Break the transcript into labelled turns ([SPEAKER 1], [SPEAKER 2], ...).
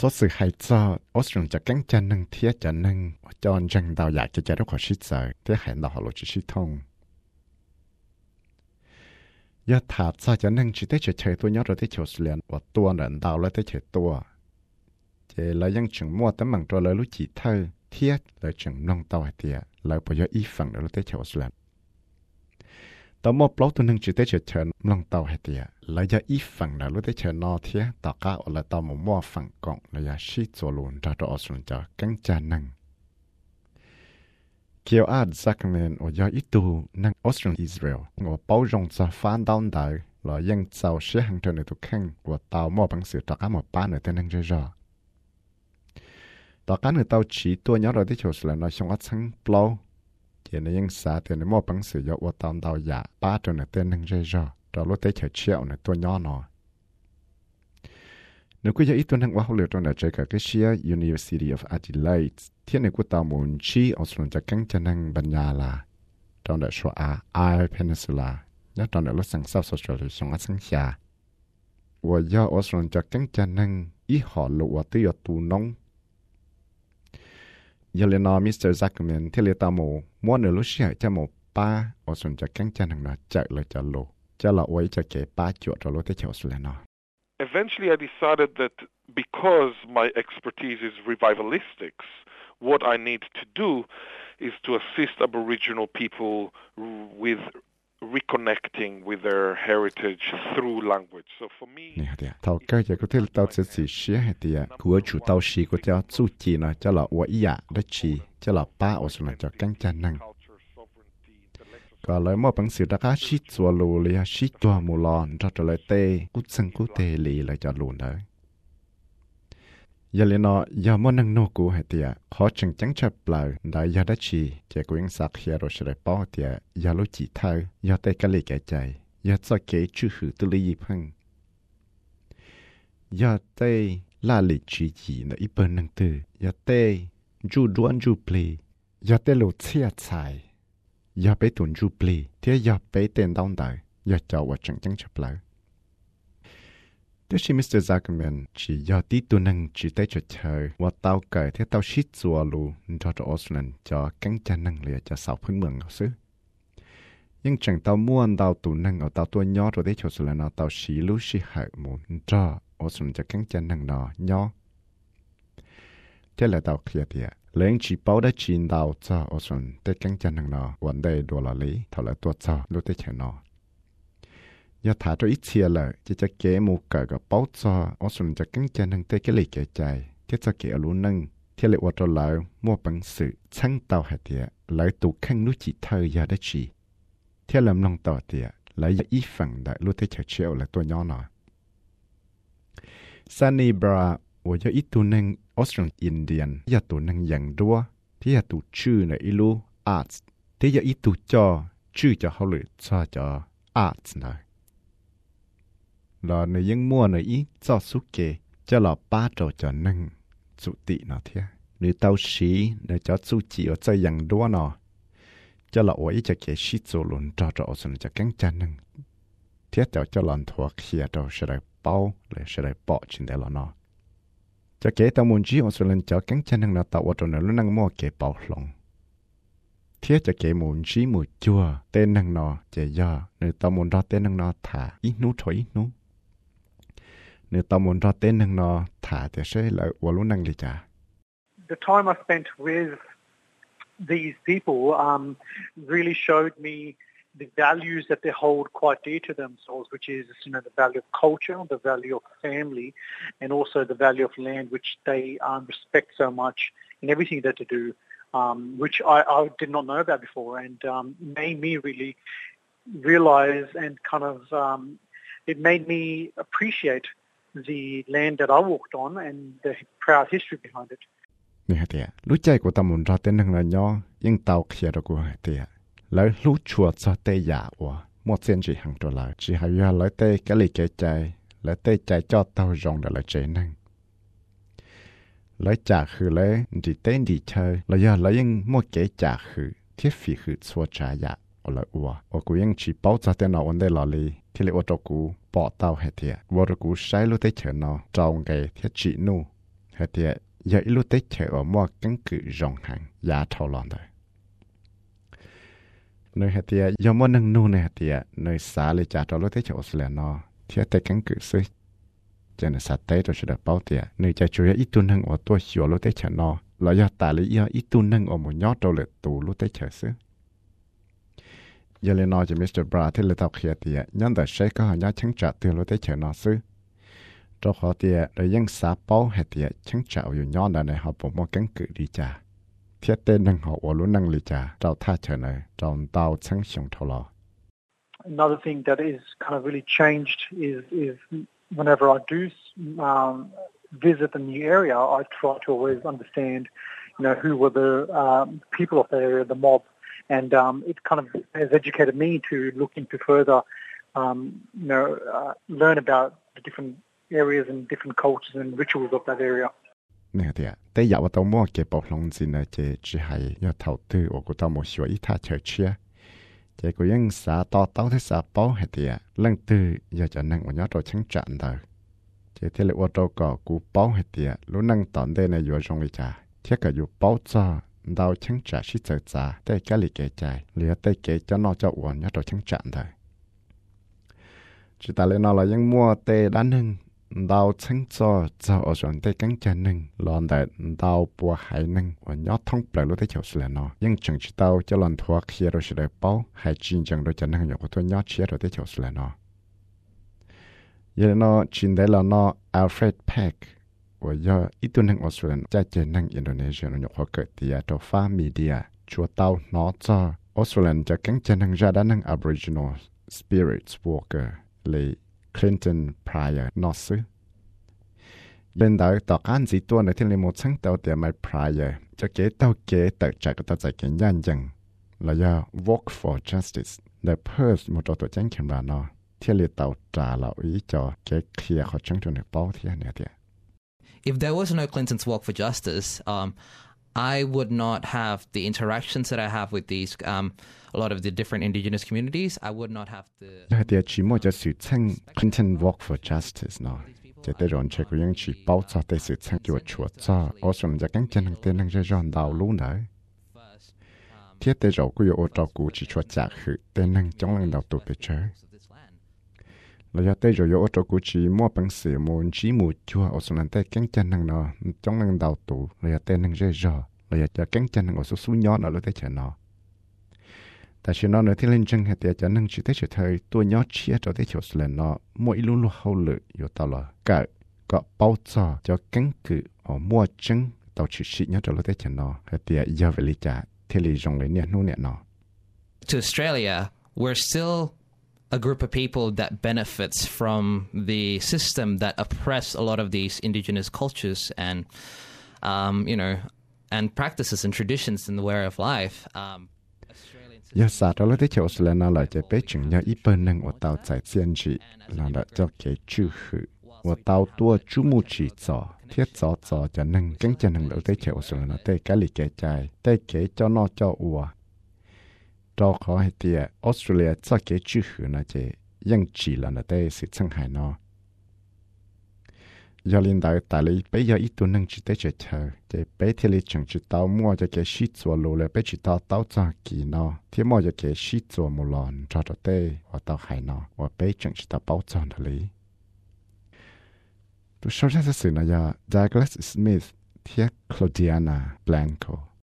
[SPEAKER 1] số sự hay cho Australia cho cánh chân nâng thiết cho nâng cho dân đào giả cho đó có sĩ sợ thế hay nó họ lộ chỉ sĩ thông giờ thả cho nâng chỉ tới chơi tôi nhớ rồi tới Australia và tua nền đào lại tới chơi tua chỉ là dân chừng mua tấm bằng rồi lại lúc chỉ thơ thiết lại chừng nông tàu hay tiệt lại bây giờ ít phần nữa tới Australia tao mua blog tôi nâng chỉ tới chơi nông tàu hay tiệt lại giờ ít phần nữa lúc tới chơi nó thiết tao cả là tao mua phần còn là giờ sĩ做luôn ra đó Australia cho cánh chân nâng Kiều Ad Zuckerman ở giờ ít tu năng Australia Israel ngồi bảo rong cho phán đón đại là dân giàu sẽ hàng trên tụ khăn và tàu mua bằng sự tất cả một bán ở tên năng chơi rõ. Tất cả người tàu chỉ tôi nhớ rồiที่ là nói xong sáng blog chỉ là dân xã thì nó mua bằng sự dọc và tàu giả ba trên ở tên năng chơi rõ rồi lúc tới chơi chiều này tôi nhớ nó. Nếu cứ giờ ít tuần hàng qua học liệu trong đại chơi cả cái Shia University of Adelaide thiên này của tàu muốn chi Australia cho cánh chân năng ban nhà là trong đại số Isle Peninsula nhớ trong đại lúc sáng sau Australia xong sáng xa và do Australia cho cánh chân năng ít họ lộ và tư tù nông giờ lên nó Mr. Zuckerman thiên lý tàu muốn nửa lúc xưa cho một ba Australia cho cánh chân năng nó chạy lại cho lộ cho là quay cho kể ba chuột rồi lúc tới chiều Australia nó.
[SPEAKER 2] Eventually, I decided that because my expertise is revivalistics, what I need to do is to assist Aboriginal people with reconnecting with their heritage through language. So for me,
[SPEAKER 1] thầu cái giờ có thể tao sẽ chỉ xé hay thì của chủ tao xí của cho chủ chỉ là cho là quậy ya đó chỉ cho là ba ở số là cho cánh chân năng còn lại mà bằng sự đã cá xít chùa lù liền xít chùa mù lòn cho trở lại tê cút sân cút tê lì lại cho lùn đấy giờ liền nó giờ mà năng nô cũ hay tiệt khó chừng chẳng chấp lời đại giờ đã chỉ chỉ của những sắc hiện rồi sẽ bỏ tiệt giờ lúc chỉ thay giờ tê cái lì cái chạy giờ cho cái chữ hữu tư lý phăng giờ tê là lì chỉ gì nó ít bên năng từ giờ tê du đoan du pli giờ tê lù chia chạy giờ bé tuần du pli thế giờ bé tên đong đại giờ cho và chẳng chẳng chấp lời thế thì Mr. Zuckerman chỉ giờ tí tuần năng chỉ tới cho chơi và tao kể thế tao shit chùa luôn cho Australia cho cánh chân năng lìa cho sáu phân mường xứ nhưng chẳng tao muốn tao tuần năng ở tao tôi nhỏ rồi đấy cho Australia nó tao xí lú xí hại muốn cho Australia cho cánh chân năng nó nhỏ thế là tao kia thì lấy chỉ bảo đã chín tao cho Australia tới cánh chân năng nó vấn đề đồ là lý thảo lại tuột cho lúc tới chơi nó giờ thả cho ít chia lại chỉ cho kế một cái bảo cho Australia cho cánh chân năng tới cái lì cái chạy thế cho kế luôn năng thế lại qua cho lại mua bằng sự chăng tao hay thì lại tụ khăn núi chỉ thời giờ đã chỉ thế làm lòng tao thì lại ít phần đại lúc tới chơi chiều là tôi nhỏ nó Sunny Bra và giờ ít tu năng Australian Indian giờ tu năng dạng đua thế giờ tu chữ này ilu arts thế giờ ít tu cho chữ cho họ lựa cho arts này là người dân mua người ít cho số kê cho là ba trò cho năng chủ tị nó thế người tao xí để cho chủ chỉ ở chơi dạng đua nó cho là ôi cho kê xí做luôn cho Australia cho cánh chân năng thế cho lần thua kia cho sẽ lại bao lại sẽ lại bỏ trên đây là nó cho kể tao muốn chỉ Australia cho cánh chân năng là tao ở trong này nó năng mua kể bảo lòng thế cho kể muốn chỉ một chua tên năng nó chỉ do người tao muốn ra tên năng nó thả ít nút thôi ít nút nếu tao muốn ra tên năng nó thả thì sẽ là vào lúc năng đi chả.
[SPEAKER 3] The time I spent with these people really showed me the values that they hold quite dear to themselves, which is, the value of culture, the value of family, and also the value of land, which they respect so much in everything that they do, which I did not know about before, and made me really realize and kind of it made me appreciate the land that I walked on and the proud history behind it.
[SPEAKER 1] Nè tiệt, lúc chạy của tao muốn ra tên năng là nhỏ, nhưng tao kia đó của tiệt. Lấy lúc chùa cho tê giả của một chân chỉ hàng trở lại, chỉ hay là lấy tê cái lì cái chạy, lấy tê chạy cho tao rong để lại chế năng. Lấy trả khử lấy chỉ tên đi chơi, là giờ lấy những một cái trả khử thiết phi khử xua trả giả, ở lại ua, ở của những chỉ bảo cho tên nào vấn đề là li, thì lại ở chỗ cũ bỏ tao hết tiệt, ở chỗ cũ sai lúc tới chờ nó trong cái thiết chỉ nu. hệ tiệt giờ ít lúc tết chờ ở mua căn cứ rộng hàng giá thâu lon đời nơi hệ tiệt giờ mua nâng nu này hệ tiệt nơi xã lấy trả cho lúc tết chờ Australia nó thiết tết căn cứ xứ cho nên sát tết rồi sẽ được bảo tiệt nơi trả chủ yếu ít tuần hơn ở tuổi xưa lúc tết chờ nó là do tại lý do ít tuần hơn ở một nhóm đầu lệ tù lúc tết chờ xứ giờ lên nói cho Mr. Bra thì là tao kia tiệt nhân đời sẽ có nhau chứng trả từ lúc tết chờ nó xứ cho họ tiệt rồi dân xã bảo hệ tiệt chứng trảอยู่ย้อนnày họ bỏ mua căn cứ đi trả thiết tên năng họ ở luôn năng lý trả trao tha chờ này trao tao chứng sống thâu lò.
[SPEAKER 3] Another thing that is kind of really changed is whenever I do visit a new area, I try to always understand, who were the people of that area, the mob, and it kind of has educated me to look into further, learn about the different areas and different cultures and rituals of that area.
[SPEAKER 1] Nè thì tới giờ tôi mua cái bộ lông gì này chỉ hay do đầu tư ở của tôi một số ít thà chờ chia chỉ có những xã to tao thế xã bảo hay thì lần tư giờ cho năng của nhớ tôi chứng chặn rồi chỉ thế là ô tô có cú bảo hay thì lúc năng tận đây này vừa trong lịch trả thiết cả vừa bảo cho đào chứng trả sĩ trợ trả tới cái lịch kể chạy liền tới kể cho nó cho uổng nhớ tôi chứng chặn rồi chỉ ta lên nó là những mua tê đá nưng đào chứng cho ở trong tây cánh chân nưng lòn đại đào bùa hải nưng và nhớ thông bể lúc tới chiều sửa nó nhưng chẳng chỉ tao cho lòn thua kia rồi sẽ được bao hay chín chẳng rồi chân nưng nhiều của tôi nhớ chia rồi tới chiều sửa nó giờ nó chính đấy là nó Alfred Peck và do ít tuần nưng Australia cha chân nưng Indonesia nó nhiều họ cởi tiệt cho pha media chúa tao nó cho Australia cho cánh chân nưng ra đã nưng Aboriginal Spirits Walker lấy Clinton Pryor nó xứ. Lên đó tỏ án gì tuần này thì lấy một sáng tàu tiền mai Pryor cho kế tàu kế tự trả cái tàu giải kế nhân dân là do Walk for Justice. The Perth một tổ chức tranh ra nó thì lấy tàu trả là ý cho cái kia họ tranh cho được bao thì này thì.
[SPEAKER 4] If there was no Clinton's Walk for Justice, I would not have the interactions that I have with these a lot of the different indigenous communities. I would not have the.
[SPEAKER 1] Thì chỉ một cái sự tranh Clinton Walk for Justice nó. Chỉ tới rồi chỉ có những chỉ bảo cho tới sự tranh của chúa cho Australia cho cánh chân tên năng ra giòn đào luôn đấy. Thiết tới rồi cũng có trò cũ chỉ chúa trả khử tên năng trong lần đầu tụ tới chơi. Là do tới rồi có trò cũ chỉ mua bằng sữa mua chỉ mua chúa Australia tới cánh chân năng nó trong lần đầu tụ là do tên năng ra giòn là do cho cánh chân năng ở số số nhỏ nó tới chơi nó. Tại vì nó nói thì lên chân hay tiệt cho nên chỉ tới chỉ thời tôi nhớ chia cho tới chỗ là nó mỗi luôn luôn hậu lự yếu tao là cả có bao cho cánh cự ở mua chân tao chỉ xịt nhớ cho tới chỗ nó hay tiệt giờ về lý trả thì lý dùng lấy nè nô nè nó.
[SPEAKER 4] To Australia, we're still a group of people that benefits from the system that oppress a lot of these indigenous cultures and and practices and traditions in the way of life.
[SPEAKER 1] Giờ sao đó là tới chỗ là nó lại chạy bé chừng nhau ít bên năng của tàu chạy xiên chỉ là đã cho cái chữ hự của tàu tua chú mu chỉ cho thiết cho năng cánh chân năng lỡ tới chỗ là nó tới cái lịch cái chạy tới cái cho nó cho ua cho khó hay tiệt Australia cho cái chữ hự nó chạy ยังchỉ là nó tới sự chân hại nó giờ liên đại tại lý bây giờ ít tuần năng chỉ tới chơi chơi để bây thì lý chẳng chỉ tao mua cho cái shit做路了bây chỉ tao tao cho kỳ nó thì mua cho cái shit 做 một lần cho cho tê và tao hại nó và bây chẳng chỉ tao bảo cho nó lý tôi nói ra sự này là Douglas Smith thì Claudiana Blanco